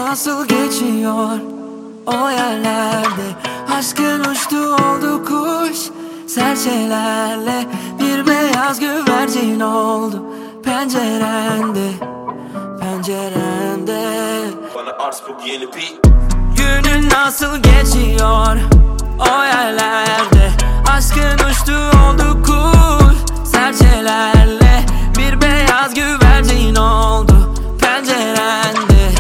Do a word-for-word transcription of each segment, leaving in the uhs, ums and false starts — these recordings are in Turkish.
nasıl geçiyor o yerlerde? Aşkın uçtu oldu kuş serçelerle. Bir beyaz güvercin oldu pencerende, pencerende. Bana arz bu yeni beat. Günün nasıl geçiyor o yerlerde? Aşkın uçtu oldu kuş serçelerle. Bir beyaz güvercin oldu pencerende,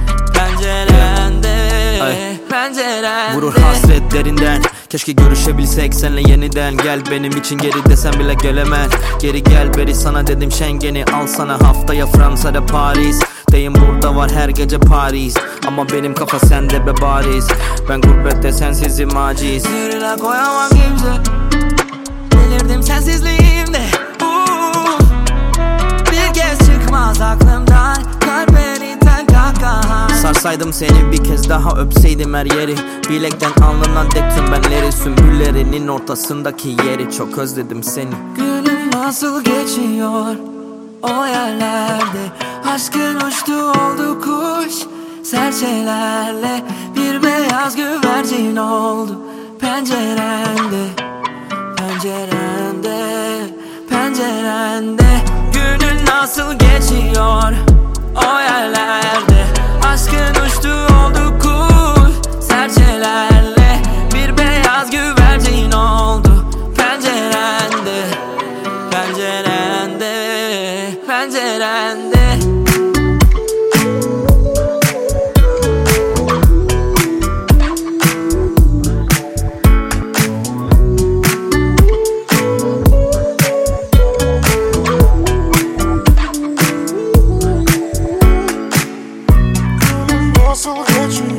pencerende, pencerende. Vurur hasret derinden. Keşke görüşebilsek senle yeniden. Gel benim için geri desem bile gelemez. Geri gel beri sana dedim Schengen'i al sana. Haftaya Fransa'da Paris. Deyim burada var her gece Paris. Ama benim kafa sende be bariz. Ben gurbette sensizim aciz. Sırla koyamam kimse. Delirdim sensizliğimde. uh, Bir kez çıkmaz aklımdan kalperiten kahkahan. Sarsaydım seni bir kez daha öpseydim her yeri. Bilekten alnından dek tüm benleri. Sümbüllerinin ortasındaki yeri. Çok özledim seni. Günün nasıl geçiyor o yerlerde? Aşkın uçtu oldu kuş serçelerle. Bir beyaz güvercin oldu pencerende, pencerende, pencerende. Günün nasıl geçiyor o yerlerde? Aşkın uçtu oldu kuş serçelerle. Bir beyaz güvercin oldu pencerende, pencerende, pencerende. Nasıl geçiyor